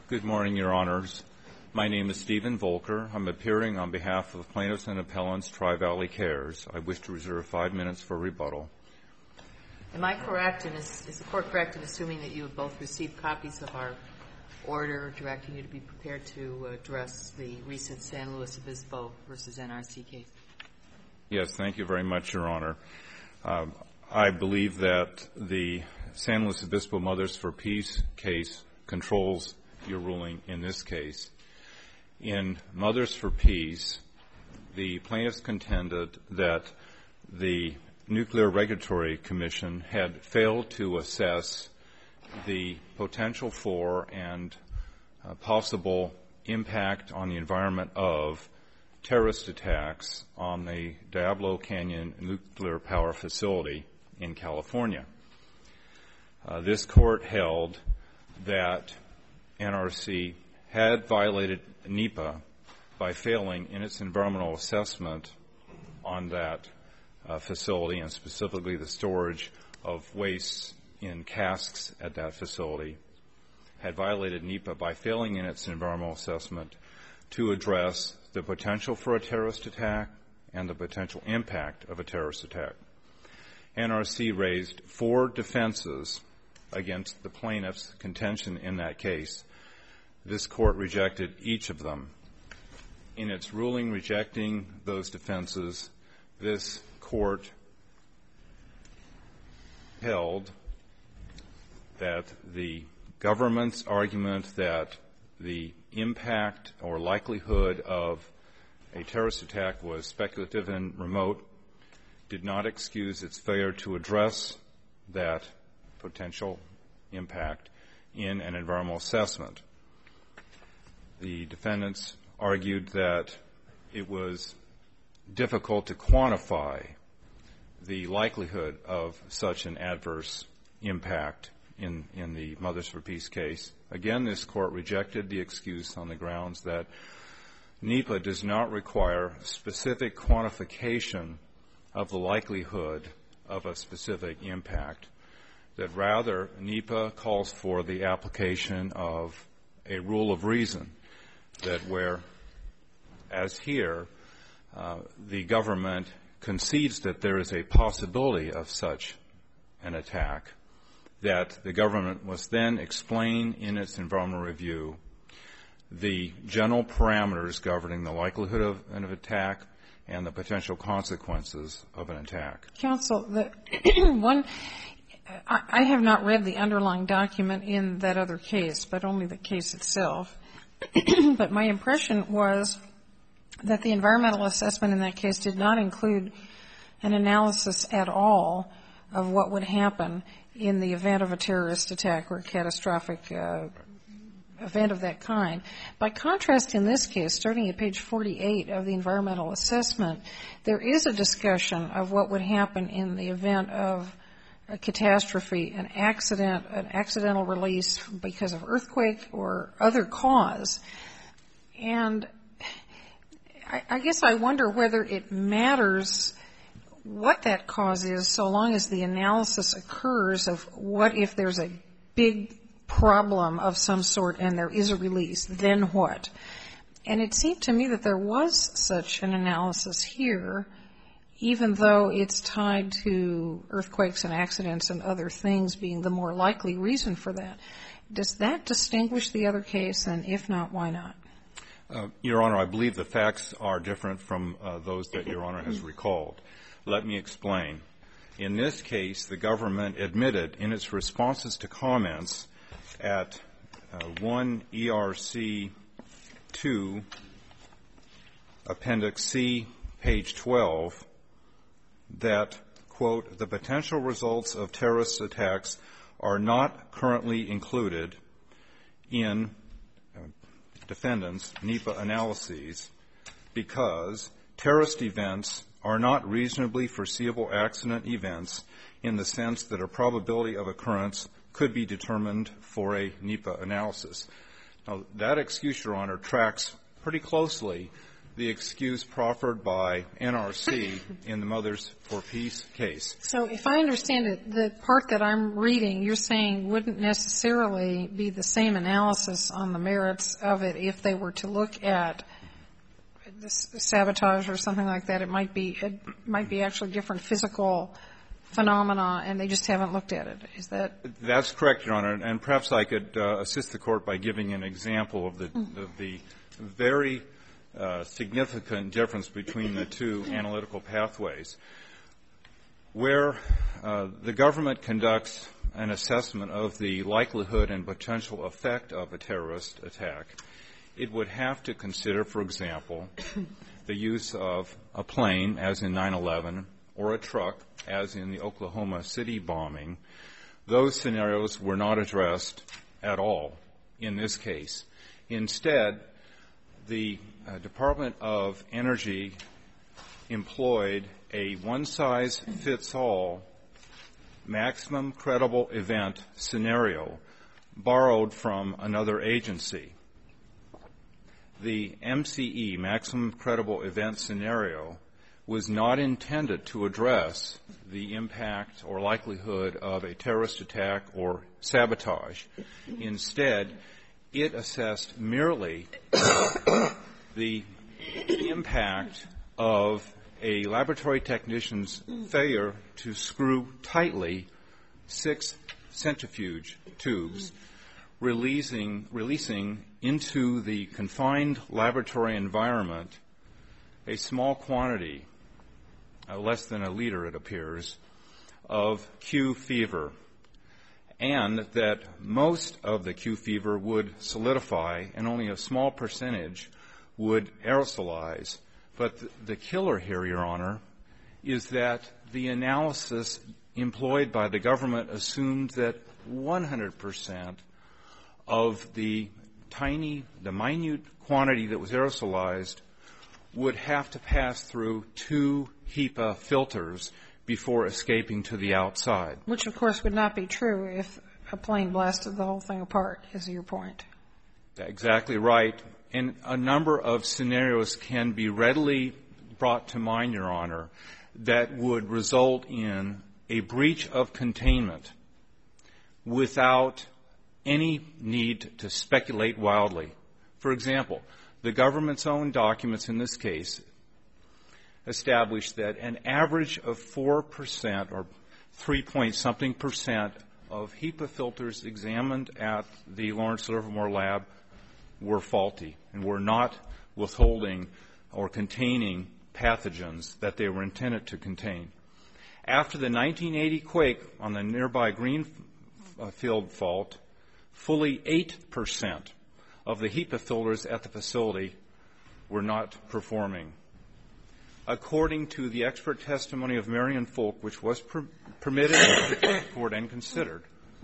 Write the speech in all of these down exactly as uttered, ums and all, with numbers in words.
Good morning, Your Honors. My name is Stephen Volker. I'm appearing on behalf of Plaintiffs and Appellants, Tri-Valley Cares. I wish to reserve five minutes for rebuttal. Am I correct, and is, is the Court correct in assuming that you have both received copies of our order directing you to be prepared to address the recent San Luis Obispo versus N R C case? Yes, thank you very much, Your Honor. Uh, I believe that the San Luis Obispo Mothers for Peace case controls your ruling in this case. In Mothers for Peace, the plaintiffs contended that the Nuclear Regulatory Commission had failed to assess the potential for and uh, possible impact on the environment of terrorist attacks on the Diablo Canyon nuclear power facility in California. Uh, this court held that N R C had violated NEPA by failing in its environmental assessment on that uh, facility, and specifically the storage of wastes in casks at that facility, had violated NEPA by failing in its environmental assessment to address the potential for a terrorist attack and the potential impact of a terrorist attack. N R C raised four defenses against the plaintiff's contention in that case. This court rejected each of them. In its ruling rejecting those defenses, this court held that the government's argument that the impact or likelihood of a terrorist attack was speculative and remote did not excuse its failure to address that potential impact in an environmental assessment. The defendants argued that it was difficult to quantify the likelihood of such an adverse impact in, in the Mothers for Peace case. Again, this court rejected the excuse on the grounds that NEPA does not require specific quantification of the likelihood of a specific impact, that rather NEPA calls for the application of a rule of reason, that where, as here, uh, the government concedes that there is a possibility of such an attack, that the government must then explain in its environmental review the general parameters governing the likelihood of an attack and the potential consequences of an attack. Counsel, the one, I, I have not read the underlying document in that other case, but only the case itself. But my impression was that the environmental assessment in that case did not include an analysis at all of what would happen in the event of a terrorist attack or a catastrophic uh, event of that kind. By contrast, in this case, starting at page forty-eight of the environmental assessment, there is a discussion of what would happen in the event of a catastrophe, an accident, an accidental release because of earthquake or other cause. And I, I guess I wonder whether it matters what that cause is so long as the analysis occurs of what if there's a big problem of some sort and there is a release, then what? And it seemed to me that there was such an analysis here, even though it's tied to earthquakes and accidents and other things being the more likely reason for that. Does that distinguish the other case? And if not, why not? Uh, Your Honor, I believe the facts are different from uh, those that Your Honor has recalled. Let me explain. In this case, the government admitted in its responses to comments at uh, one E R C two, Appendix C, page twelve, that, quote, the potential results of terrorist attacks are not currently included in uh, defendants' NEPA analyses because terrorist events are not reasonably foreseeable accident events in the sense that a probability of occurrence could be determined for a NEPA analysis. Now, that excuse, Your Honor, tracks pretty closely the excuse proffered by N R C in the Mothers for Peace case. So if I understand it, the part that I'm reading, you're saying wouldn't necessarily be the same analysis on the merits of it if they were to look at this sabotage or something like that. It might be, it might be actually different physical phenomena, and they just haven't looked at it. Is that? That's correct, Your Honor. And perhaps I could uh, assist the Court by giving an example of the, mm. of the very uh, significant difference between the two analytical pathways. Where uh, the government conducts an assessment of the likelihood and potential effect of a terrorist attack, it would have to consider, for example, the use of a plane, as in nine eleven, or a truck, as in the Oklahoma City bombing. Those scenarios were not addressed at all in this case. Instead, the uh, Department of Energy employed a one-size-fits-all maximum credible event scenario borrowed from another agency. The M C E, maximum credible event scenario, was not intended to address the impact or likelihood of a terrorist attack or sabotage. Instead, it assessed merely the impact of a laboratory technician's failure to screw tightly six centrifuge tubes, releasing, releasing into the confined laboratory environment a small quantity, uh, less than a liter it appears, of Q fever, and that most of the Q fever would solidify and only a small percentage would aerosolize. But th- the killer here, Your Honor, is that the analysis employed by the government assumed that one hundred percent of the tiny, the minute quantity that was aerosolized would have to pass through two HEPA filters before escaping to the outside. Which, of course, would not be true if a plane blasted the whole thing apart, is your point. Exactly right. And a number of scenarios can be readily brought to mind, Your Honor, that would result in a breach of containment without any need to speculate wildly. For example, the government's own documents in this case established that an average of four percent or three point something percent of HEPA filters examined at the Lawrence Livermore lab were faulty and were not withholding or containing pathogens that they were intended to contain. After the nineteen eighty quake on the nearby Greenfield fault, fully eight percent of the HEPA filters at the facility were not performing. According to the expert testimony of Marion Folk, which was per- permitted in the court and considered,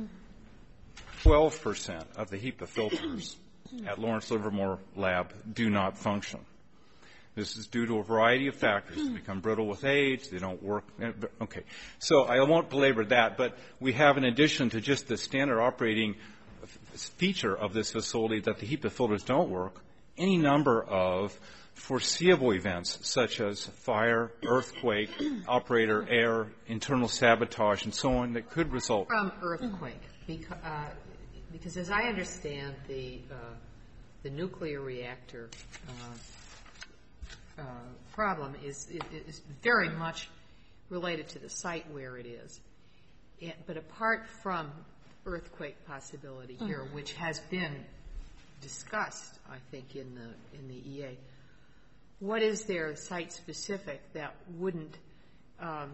twelve percent of the HEPA filters at Lawrence Livermore Lab do not function. This is due to a variety of factors. They become brittle with age. They don't work. Okay. So I won't belabor that, but we have, in addition to just the standard operating feature of this facility that the HEPA filters don't work, any number of foreseeable events such as fire, earthquake, operator error, internal sabotage, and so on that could result from earthquake. Because, uh, because as I understand the uh, the nuclear reactor uh, uh, problem is is very much related to the site where it is. And, but apart from earthquake possibility here, mm-hmm. which has been discussed, I think, in the in the E A. What is there site-specific that wouldn't um,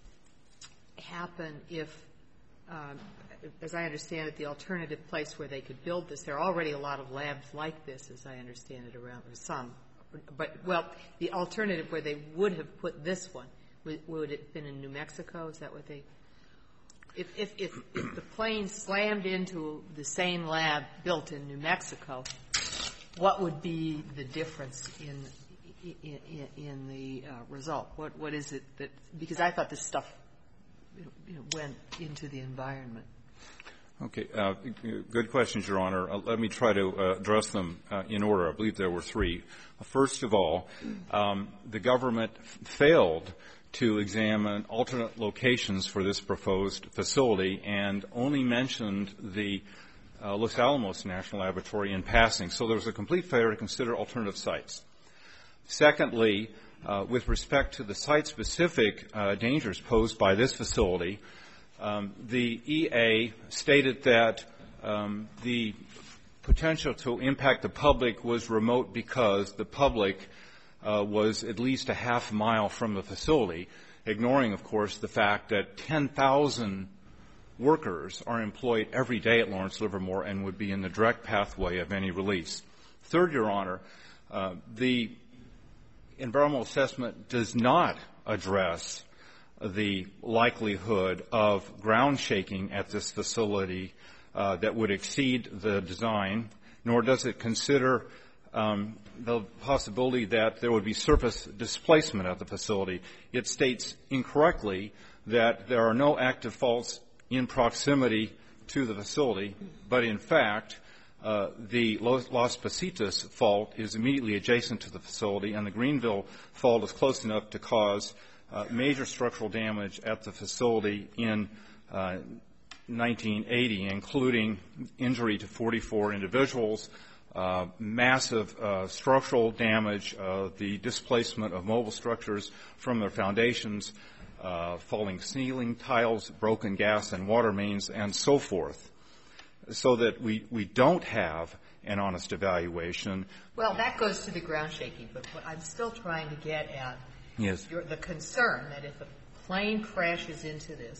happen if, um, as I understand it, the alternative place where they could build this, there are already a lot of labs like this, as I understand it, around, or some. But, well, the alternative where they would have put this one, would, would it have been in New Mexico? Is that what they... If, if, if, if the plane slammed into the same lab built in New Mexico, what would be the difference in in, in, in the uh, result? What what is it that, because I thought this stuff, you know, went into the environment. Okay. Uh, good questions, Your Honor. Uh, let me try to uh, address them uh, in order. I believe there were three. First of all, um, the government f- failed to examine alternate locations for this proposed facility and only mentioned the uh, Los Alamos National Laboratory in passing. So there was a complete failure to consider alternative sites. Secondly, uh, with respect to the site-specific uh, dangers posed by this facility, um, the E A stated that um, the potential to impact the public was remote because the public uh, was at least a half mile from the facility, ignoring, of course, the fact that ten thousand workers are employed every day at Lawrence Livermore and would be in the direct pathway of any release. Third, Your Honor, uh, the environmental assessment does not address the likelihood of ground shaking at this facility uh, that would exceed the design, nor does it consider um, the possibility that there would be surface displacement at the facility. It states incorrectly that there are no active faults in proximity to the facility, but in fact, uh, the Las Positas fault is immediately adjacent to the facility, and the Greenville fault is close enough to cause uh, major structural damage at the facility in uh, nineteen eighty, including injury to forty-four individuals, uh, massive uh, structural damage, uh, the displacement of mobile structures from their foundations, uh, falling ceiling tiles, broken gas and water mains, and so forth, so that we, we don't have an honest evaluation. Well, that goes to the ground shaking, but what I'm still trying to get at yes. your, the concern that if a plane crashes into this,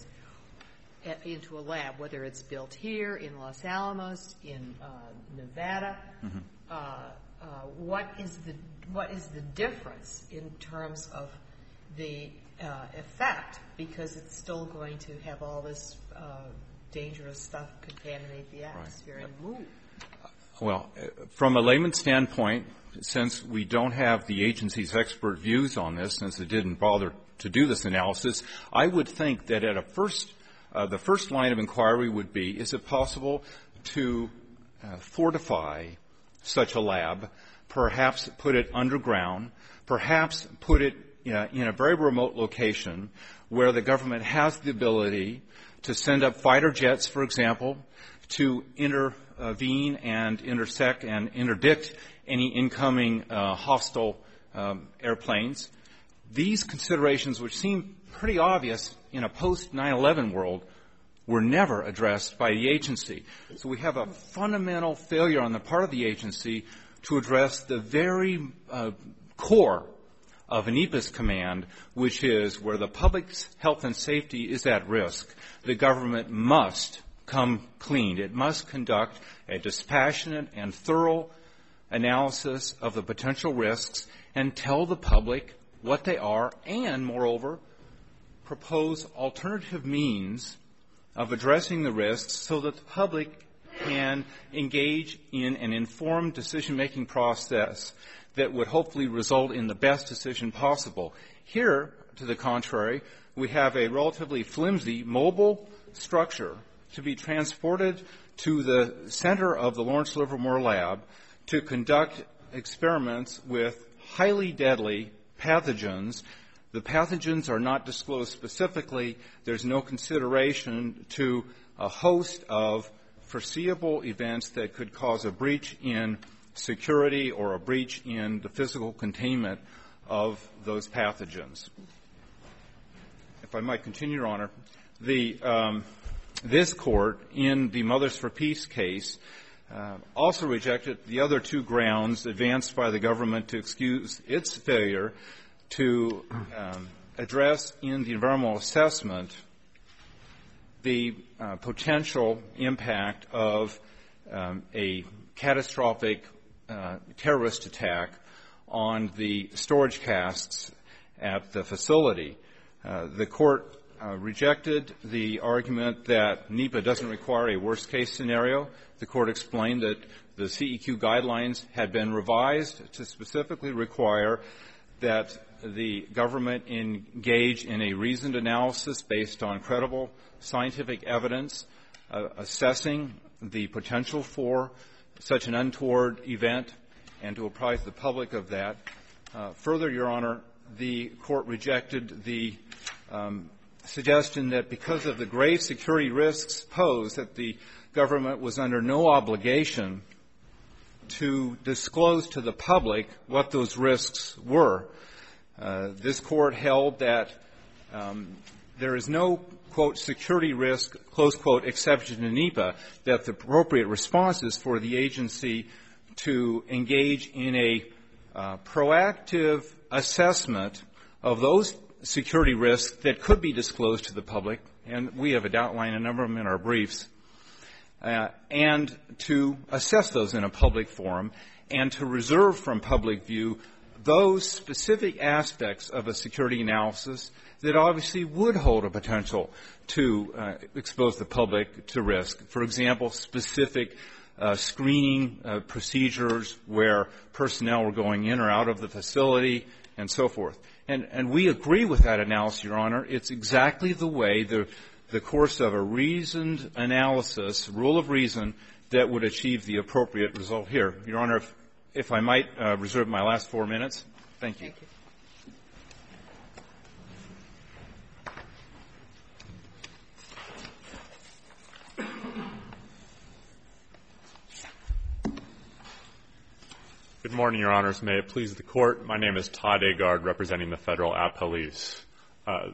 into a lab, whether it's built here in Los Alamos, in uh, Nevada, mm-hmm. uh, uh, what is the what is the difference in terms of the uh, effect? Because it's still going to have all this uh, dangerous stuff contaminate the atmosphere right. and move. Well, from a layman's standpoint, since we don't have the agency's expert views on this, since it didn't bother to do this analysis, I would think that at a first Uh, the first line of inquiry would be, is it possible to uh, fortify such a lab, perhaps put it underground, perhaps put it uh, in a very remote location where the government has the ability to send up fighter jets, for example, to intervene and intersect and interdict any incoming uh, hostile um, airplanes. These considerations, which seem pretty obvious in a post nine eleven world, were never addressed by the agency. So we have a fundamental failure on the part of the agency to address the very uh, core of an E P A S command, which is where the public's health and safety is at risk, the government must come clean. It must conduct a dispassionate and thorough analysis of the potential risks and tell the public what they are and, moreover, propose alternative means of addressing the risks so that the public can engage in an informed decision-making process that would hopefully result in the best decision possible. Here, to the contrary, we have a relatively flimsy mobile structure to be transported to the center of the Lawrence Livermore lab to conduct experiments with highly deadly pathogens. The pathogens are not disclosed specifically. There's no consideration to a host of foreseeable events that could cause a breach in security or a breach in the physical containment of those pathogens. If I might continue, Your Honor, the, um, this court in the Mothers for Peace case uh, also rejected the other two grounds advanced by the government to excuse its failure to um, address in the environmental assessment the uh, potential impact of um, a catastrophic uh, terrorist attack on the storage casks at the facility. Uh, the court uh, rejected the argument that NEPA doesn't require a worst-case scenario. The court explained that the C E Q guidelines had been revised to specifically require that the government engage in a reasoned analysis based on credible scientific evidence uh, assessing the potential for such an untoward event and to apprise the public of that. Uh, further, Your Honor, the Court rejected the um, suggestion that because of the grave security risks posed, that the government was under no obligation to disclose to the public what those risks were. Uh, this Court held that um, there is no, quote, security risk, close quote, exception to NEPA, that the appropriate response is for the agency to engage in a uh, proactive assessment of those security risks that could be disclosed to the public, and we have outlined a number of them in our briefs, uh, and to assess those in a public forum, and to reserve from public view those specific aspects of a security analysis that obviously would hold a potential to uh, expose the public to risk. For example, specific uh, screening uh, procedures where personnel were going in or out of the facility and so forth. And, and we agree with that analysis, Your Honor. It's exactly the way the, the course of a reasoned analysis, rule of reason, that would achieve the appropriate result here. Your Honor, if, if I might uh, reserve my last four minutes. Thank you. Thank you. Good morning, Your Honors. May it please the Court. My name is Todd Agard, representing the Federal Appellees. Uh,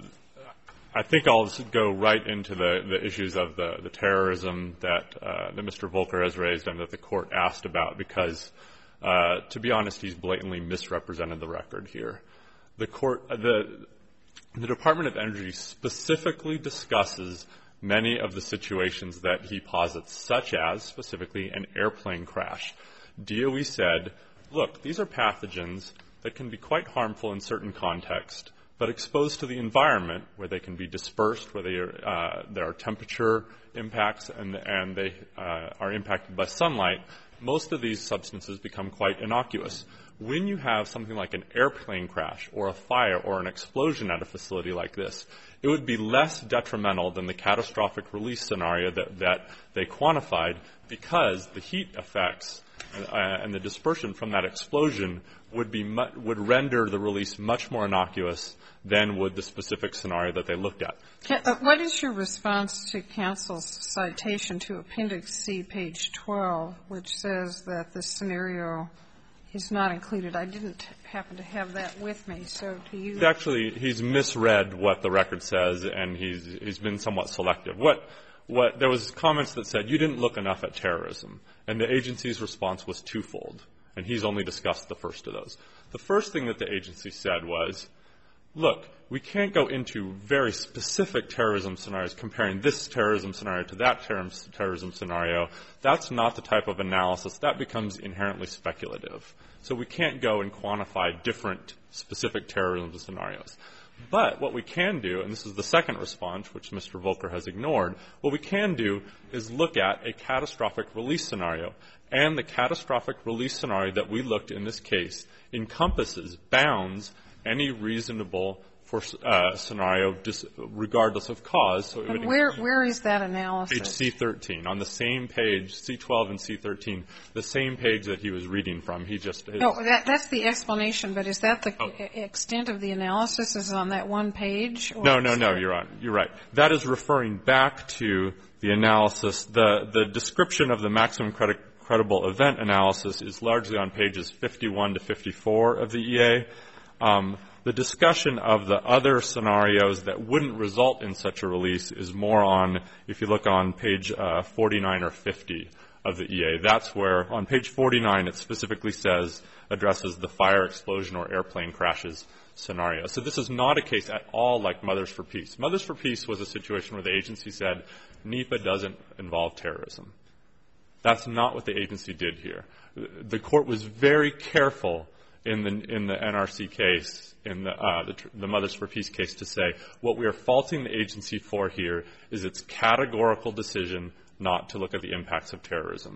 I think I'll go right into the, the issues of the, the terrorism that, uh, that Mister Volker has raised and that the Court asked about because, uh, to be honest, he's blatantly misrepresented the record here. The Court, uh, the, the Department of Energy specifically discusses many of the situations that he posits, such as, specifically, an airplane crash. D O E said, look, these are pathogens that can be quite harmful in certain contexts, but exposed to the environment where they can be dispersed, where they are, uh, there are temperature impacts and, and they uh, are impacted by sunlight, most of these substances become quite innocuous. When you have something like an airplane crash or a fire or an explosion at a facility like this, it would be less detrimental than the catastrophic release scenario that, that they quantified because the heat effects uh, and the dispersion from that explosion would be mu- would render the release much more innocuous than would the specific scenario that they looked at. Uh, what is your response to counsel's citation to Appendix C, page twelve, which says that the scenario is not included? I didn't happen to have that with me, so do you? Actually, he's misread what the record says, and he's he's been somewhat selective. What what there was comments that said you didn't look enough at terrorism, and the agency's response was twofold, and he's only discussed the first of those. The first thing that the agency said was, look, we can't go into very specific terrorism scenarios, comparing this terrorism scenario to that ter- terrorism scenario. That's not the type of analysis. That becomes inherently speculative. So we can't go and quantify different specific terrorism scenarios. But what we can do, and this is the second response, which Mister Volker has ignored, what we can do is look at a catastrophic release scenario. And the catastrophic release scenario that we looked in this case encompasses, bounds, any reasonable for, uh, scenario dis- regardless of cause. So it would where, where is that analysis? Page C thirteen. On the same page, C twelve and C thirteen, the same page that he was reading from. He just... No, that, that's the explanation, but is that the oh. extent of the analysis is on that one page? Or no, no, no, you're right. You're right. That is referring back to the analysis. The, the description of the maximum credit, credible event analysis is largely on pages fifty-one to fifty-four of the E A. Um, the discussion of the other scenarios that wouldn't result in such a release is more on, if you look on page uh, forty-nine or fifty of the E A. That's where, on page forty-nine, it specifically says, addresses the fire, explosion, or airplane crashes scenario. So this is not a case at all like Mothers for Peace. Mothers for Peace was a situation where the agency said, NEPA doesn't involve terrorism. That's not what the agency did here. The court was very careful in the in the N R C case, in the, uh, the the Mothers for Peace case, to say what we are faulting the agency for here is its categorical decision not to look at the impacts of terrorism.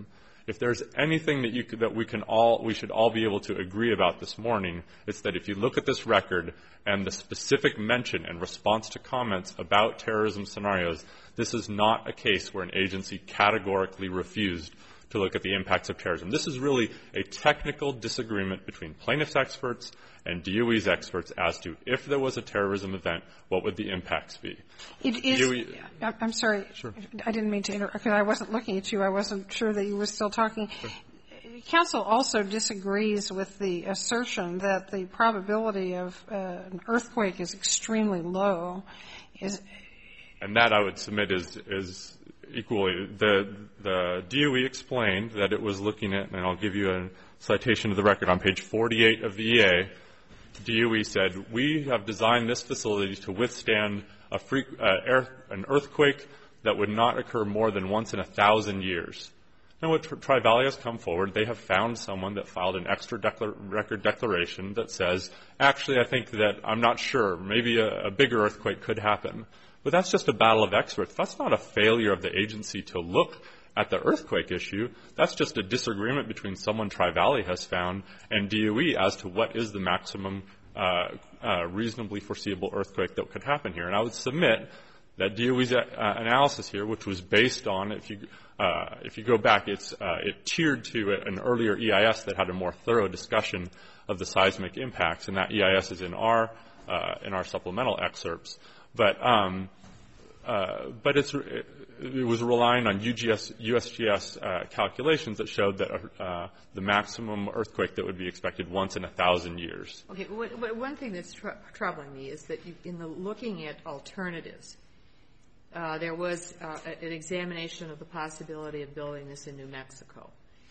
If there's anything that you could, that we can all, we should all be able to agree about this morning, it's that if you look at this record and the specific mention and response to comments about terrorism scenarios, this is not a case where an agency categorically refused to look at the impacts of terrorism. This is really a technical disagreement between plaintiffs' experts and D O E's experts as to if there was a terrorism event, what would the impacts be. It is, D O E, I'm sorry. Sure. I didn't mean to interrupt, because I wasn't looking at you. I wasn't sure that you were still talking. Sure. Counsel also disagrees with the assertion that the probability of uh, an earthquake is extremely low. Is, and that I would submit is, is equally. The, the D O E explained that it was looking at, and I'll give you a citation of the record on page forty-eight of the E A. D O E said, we have designed this facility to withstand a free, uh, air, an earthquake that would not occur more than once in a thousand years. And what Tri-Valley has come forward, they have found someone that filed an extra declar- record declaration that says, actually, I think that I'm not sure, maybe a, a bigger earthquake could happen. But that's just a battle of experts. That's not a failure of the agency to look at the earthquake issue. That's just a disagreement between someone Tri-Valley has found and D O E as to what is the maximum uh, uh, reasonably foreseeable earthquake that could happen here. And I would submit that D O E's uh, analysis here, which was based on, if you uh, if you go back, it's uh, it tiered to an earlier E I S that had a more thorough discussion of the seismic impacts, and that E I S is in our uh, in our supplemental excerpts. But um, uh, but it's it, it was relying on U G S, U S G S uh, calculations that showed that uh, the maximum earthquake that would be expected once in a thousand years. Okay. What, what, one thing that's tr- troubling me is that you, in the looking at alternatives, uh, there was uh, an examination of the possibility of building this in New Mexico.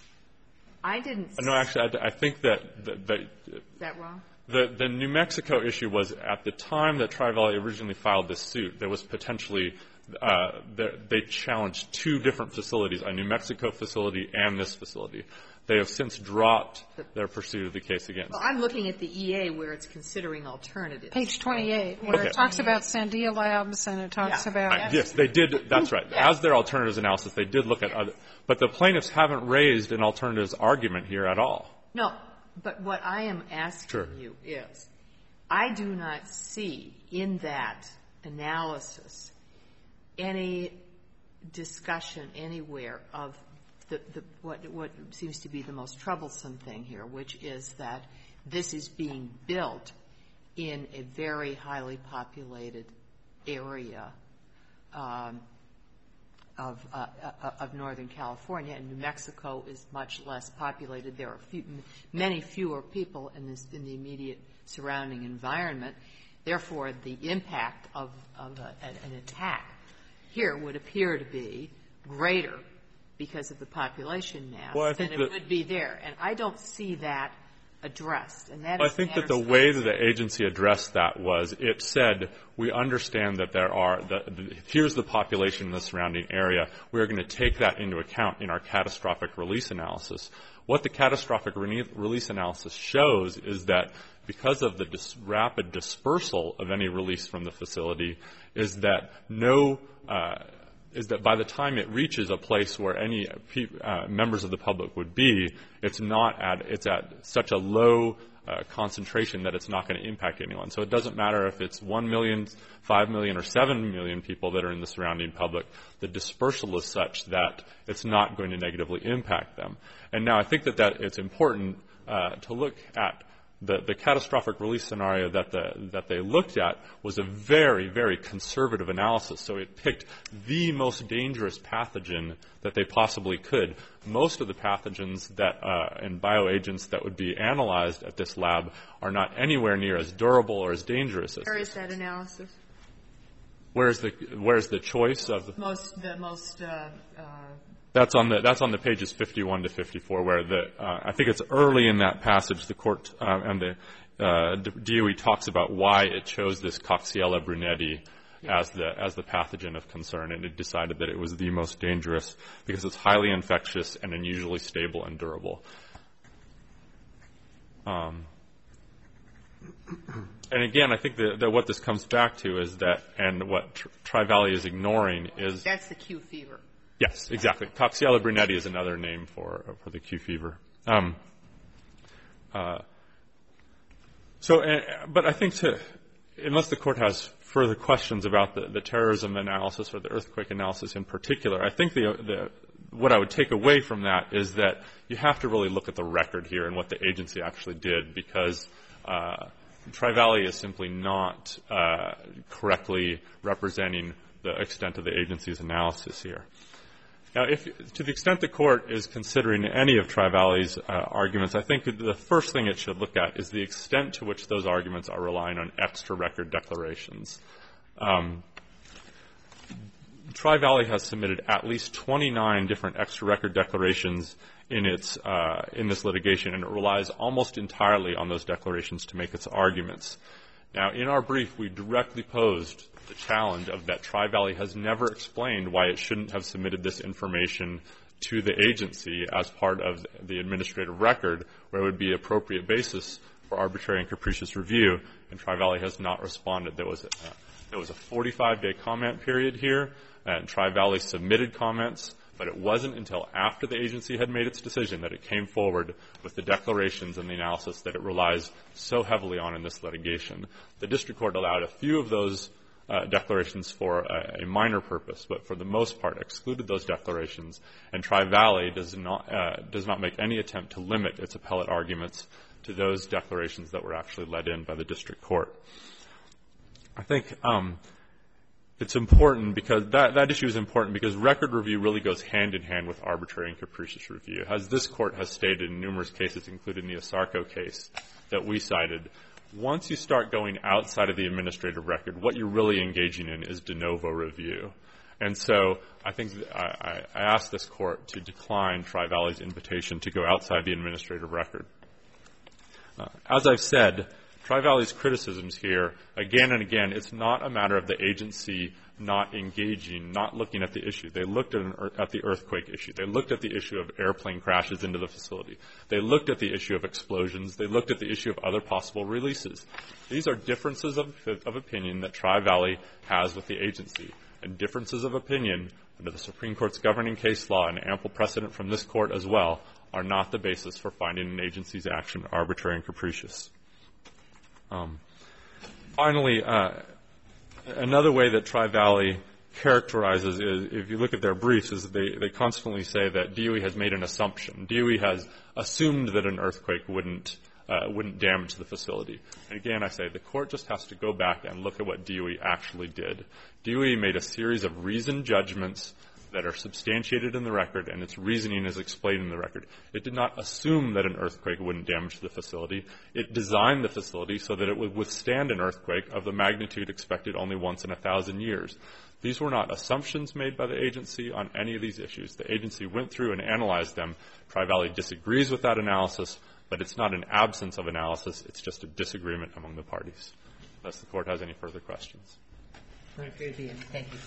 I didn't. Uh, no, actually, I, I think that that. that is that wrong? The, the New Mexico issue was at the time that Tri-Valley originally filed this suit, there was potentially, uh, the, they challenged two different facilities, a New Mexico facility and this facility. They have since dropped their pursuit of the case against. Well, I'm looking at the E A where it's considering alternatives. Page twenty-eight, where Okay. it talks about Sandia Labs and it talks Yeah. about. I, yes, they did. That's right. Yeah. As their alternatives analysis, they did look at other. But the plaintiffs haven't raised an alternatives argument here at all. No, but what I am asking Sure. you is, I do not see in that analysis any discussion anywhere of the, the what, what seems to be the most troublesome thing here, which is that this is being built in a very highly populated area um, of, uh, uh, of Northern California, and New Mexico is much less populated. There are few, many fewer people in, this, in the immediate surrounding environment. Therefore, the impact of, of a, an attack here would appear to be greater because of the population mass Well, I than think it that- would be there. And I don't see that addressed. And that I is think that the matters- way that the agency addressed that was it said, we understand that there are, that the, here's the population in the surrounding area. We're going to take that into account in our catastrophic release analysis. What the catastrophic re- release analysis shows is that because of the dis- rapid dispersal of any release from the facility, is that no, uh, is that by the time it reaches a place where any pe- uh, members of the public would be, it's not at, it's at such a low uh, concentration that it's not going to impact anyone. So it doesn't matter if it's one million, five million, or seven million people that are in the surrounding public. The dispersal is such that it's not going to negatively impact them. And now I think that, that it's important uh, to look at The, the catastrophic release scenario that, the, that they looked at was a very, very conservative analysis. So it picked the most dangerous pathogen that they possibly could. Most of the pathogens that, uh, and bioagents that would be analyzed at this lab are not anywhere near as durable or as dangerous as Where this. is that analysis? Where's the, where's the choice of the... Most, the most, uh, uh, That's on the that's on the pages fifty-one to fifty-four, where the uh, I think it's early in that passage the court uh, and the uh, D O E talks about why it chose this Coxiella brunetti as the as the pathogen of concern, and it decided that it was the most dangerous because it's highly infectious and unusually stable and durable. Um, and again, I think that, that what this comes back to is that, and what Tri-Valley is ignoring is that's the Q fever. Yes, exactly. Coxiella brunetti is another name for for the Q fever. Um, uh, so, uh, but I think to, unless the Court has further questions about the, the terrorism analysis or the earthquake analysis in particular, I think the, the what I would take away from that is that you have to really look at the record here and what the agency actually did, because uh, Tri-Valley is simply not uh, correctly representing the extent of the agency's analysis here. Now, if, to the extent the Court is considering any of Tri-Valley's uh, arguments, I think the first thing it should look at is the extent to which those arguments are relying on extra record declarations. Um, Tri-Valley has submitted at least twenty-nine different extra record declarations in its uh, in this litigation, and it relies almost entirely on those declarations to make its arguments. Now, in our brief, we directly posed the challenge of that Tri-Valley has never explained why it shouldn't have submitted this information to the agency as part of the administrative record, where it would be appropriate basis for arbitrary and capricious review, and Tri-Valley has not responded. There was a, uh, there was a forty-five day comment period here, and Tri-Valley submitted comments, but it wasn't until after the agency had made its decision that it came forward with the declarations and the analysis that it relies so heavily on in this litigation. The district court allowed a few of those uh, declarations for a, a minor purpose, but for the most part excluded those declarations, and Tri-Valley does not, uh, does not make any attempt to limit its appellate arguments to those declarations that were actually let in by the district court. I think um, it's important because that, that issue is important because record review really goes hand in hand with arbitrary and capricious review. As this court has stated in numerous cases, including the Asarco case that we cited, once you start going outside of the administrative record, what you're really engaging in is de novo review. And so I think I, I asked this court to decline Tri-Valley's invitation to go outside the administrative record. Uh, as I've said, Tri-Valley's criticisms here, again and again, it's not a matter of the agency not engaging, not looking at the issue. They looked at, an, at the earthquake issue. They looked at the issue of airplane crashes into the facility. They looked at the issue of explosions. They looked at the issue of other possible releases. These are differences of, of opinion that Tri-Valley has with the agency. And differences of opinion under the Supreme Court's governing case law and ample precedent from this court as well are not the basis for finding an agency's action arbitrary and capricious. Um, finally, uh, another way that Tri-Valley characterizes is, if you look at their briefs, is they, they constantly say that D O E has made an assumption. D O E has assumed that an earthquake wouldn't uh, wouldn't damage the facility. And again, I say the court just has to go back and look at what D O E actually did. D O E made a series of reasoned judgments that are substantiated in the record, and its reasoning is explained in the record. It did not assume that an earthquake wouldn't damage the facility. It designed the facility so that it would withstand an earthquake of the magnitude expected only once in a thousand years. These were not assumptions made by the agency on any of these issues. The agency went through and analyzed them. Tri-Valley disagrees with that analysis, but it's not an absence of analysis. It's just a disagreement among the parties. Unless the court has any further questions. Thank you.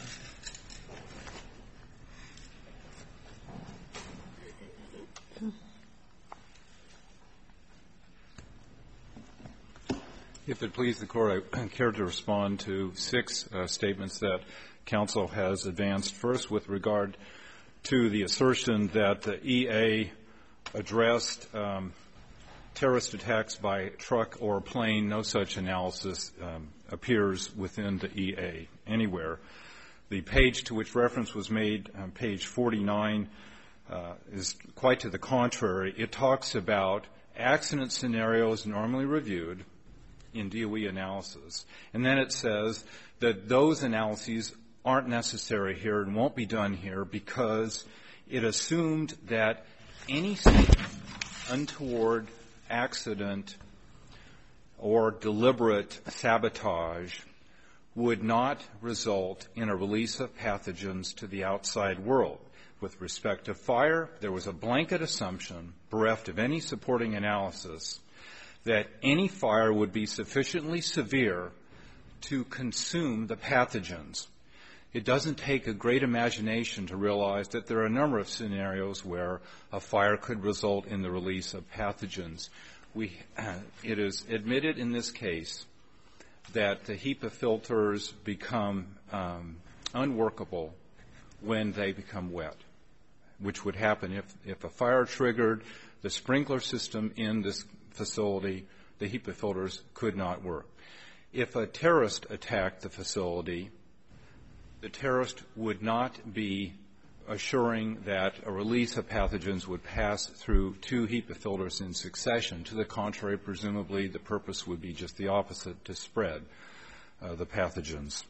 If it please the Court, I care to respond to six uh, statements that counsel has advanced. First, with regard to the assertion that the E A addressed um, terrorist attacks by truck or plane, no such analysis um, appears within the E A anywhere. The page to which reference was made, on page forty-nine, uh, is quite to the contrary. It talks about accident scenarios normally reviewed in D O E analysis. And then it says that those analyses aren't necessary here and won't be done here because it assumed that any untoward accident or deliberate sabotage would not result in a release of pathogens to the outside world. With respect to fire, there was a blanket assumption, bereft of any supporting analysis, that any fire would be sufficiently severe to consume the pathogens. It doesn't take a great imagination to realize that there are a number of scenarios where a fire could result in the release of pathogens. We, uh, it is admitted in this case that the HEPA filters become um, unworkable when they become wet, which would happen if, if a fire triggered the sprinkler system in this facility, the HEPA filters could not work. If a terrorist attacked the facility, the terrorist would not be assuring that a release of pathogens would pass through two HEPA filters in succession. To the contrary, presumably the purpose would be just the opposite, to spread uh, the pathogens.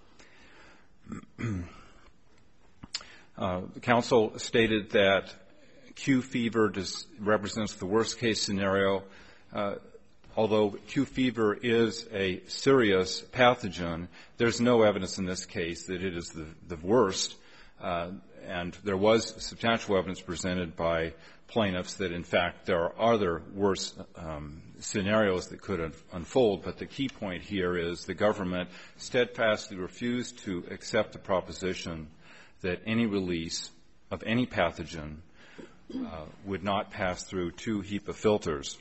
uh, the council stated that Q fever does, represents the worst case scenario. Uh, although Q fever is a serious pathogen, there's no evidence in this case that it is the, the worst. Uh, and there was substantial evidence presented by plaintiffs that, in fact, there are other worse um, scenarios that could have unfold. But the key point here is the government steadfastly refused to accept the proposition that any release of any pathogen uh, would not pass through two HEPA filters.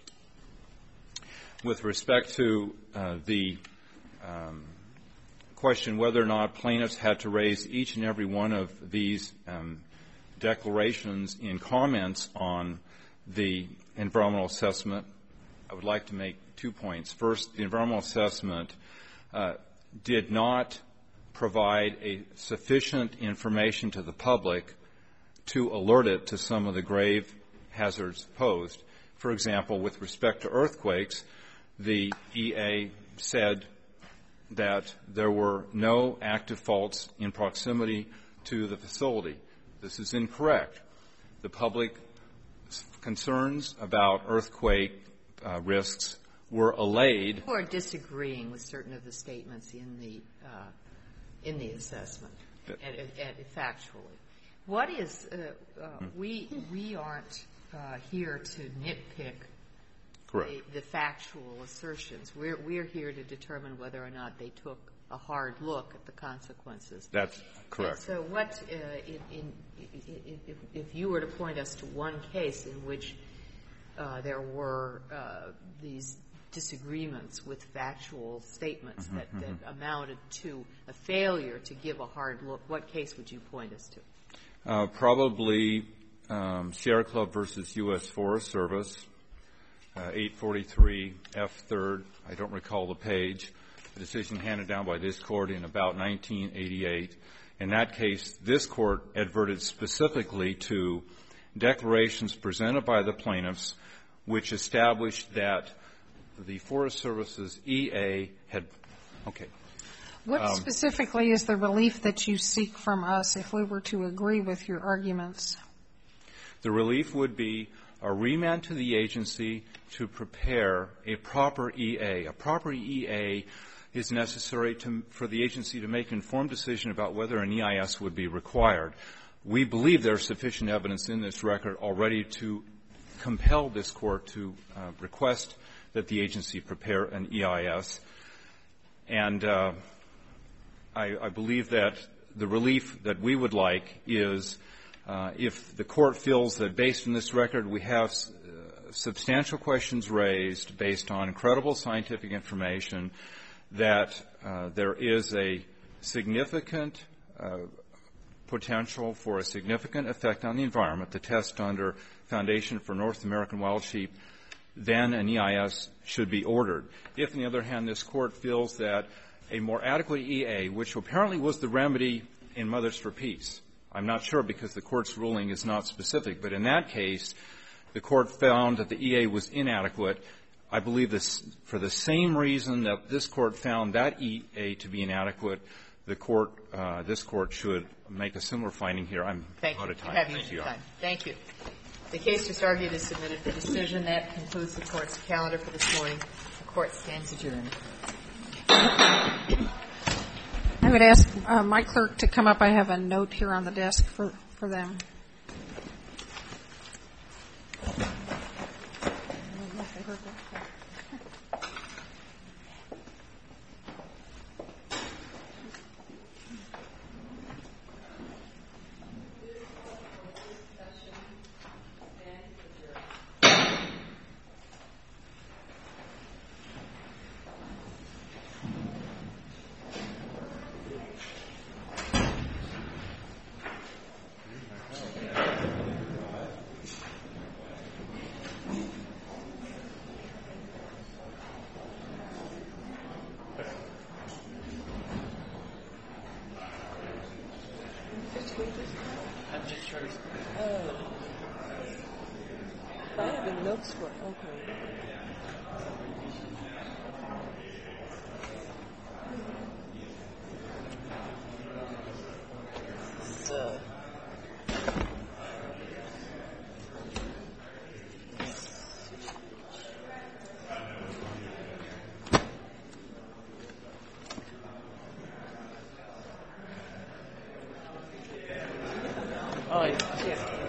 With respect to uh, the um, question whether or not plaintiffs had to raise each and every one of these um, declarations in comments on the environmental assessment, I would like to make two points. First, the environmental assessment uh, did not provide a sufficient information to the public to alert it to some of the grave hazards posed. For example, with respect to earthquakes, the E A said that there were no active faults in proximity to the facility. This is incorrect. The public concerns about earthquake uh, risks were allayed. People are disagreeing with certain of the statements in the uh, in the assessment, and, and, and factually. What is uh, uh, we we aren't uh, here to nitpick the, the factual assertions. We're we're here to determine whether or not they took a hard look at the consequences. That's correct. And so, what uh, in, in, in, if, if you were to point us to one case in which uh, there were uh, these disagreements with factual statements mm-hmm, that, mm-hmm. that amounted to a failure to give a hard look, what case would you point us to? Uh, probably um, Sierra Club versus U S Forest Service, uh, eight forty-three F third. I don't recall the page. A decision handed down by this court in about nineteen eighty-eight. In that case, this court adverted specifically to declarations presented by the plaintiffs which established that the Forest Service's E A had, okay. What um, specifically is the relief that you seek from us if we were to agree with your arguments? The relief would be a remand to the agency to prepare a proper E A. A proper E A is necessary to, for the agency to make an informed decision about whether an E I S would be required. We believe there is sufficient evidence in this record already to compel this court to uh, request that the agency prepare an E I S. And uh, I, I believe that the relief that we would like is uh, if the court feels that based on this record we have uh, substantial questions raised based on credible scientific information, that uh, there is a significant uh, potential for a significant effect on the environment, the test under Foundation for North American Wild Sheep, then an E I S should be ordered. If, on the other hand, this court feels that a more adequate E A, which apparently was the remedy in Mothers for Peace, I'm not sure because the court's ruling is not specific, but in that case, the court found that the E A was inadequate. I believe this, for the same reason that this court found that E A to be inadequate, the court, uh, this court should make a similar finding here. I'm Thank out you. of time. Have Thank you. Time. Thank you. The case just argued is submitted for decision. That concludes the court's calendar for this morning. The court stands adjourned. I would ask uh, my clerk to come up. I have a note here on the desk for, for them. The notes were okay. So. Oh, yeah.